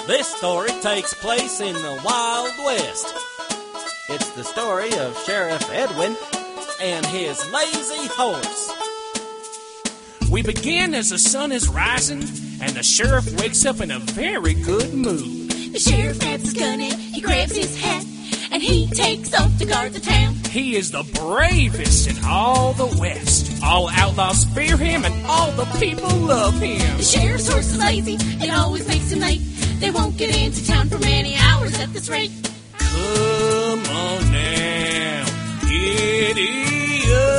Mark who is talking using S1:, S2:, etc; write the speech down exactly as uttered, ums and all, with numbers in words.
S1: This story takes place in the Wild West. It's the story of Sheriff Edwin and his lazy horse.
S2: We begin as the sun is rising, and the sheriff wakes up in a very good mood.
S3: The sheriff grabs his gun and he grabs his hat, and he takes off to guard the town.
S2: He is the bravest in all the West. All outlaws fear him, and all the people love him.
S3: The sheriff's horse is lazy, it always makes him late. They won't get into town for many hours at this rate.
S2: Come on now, giddy up.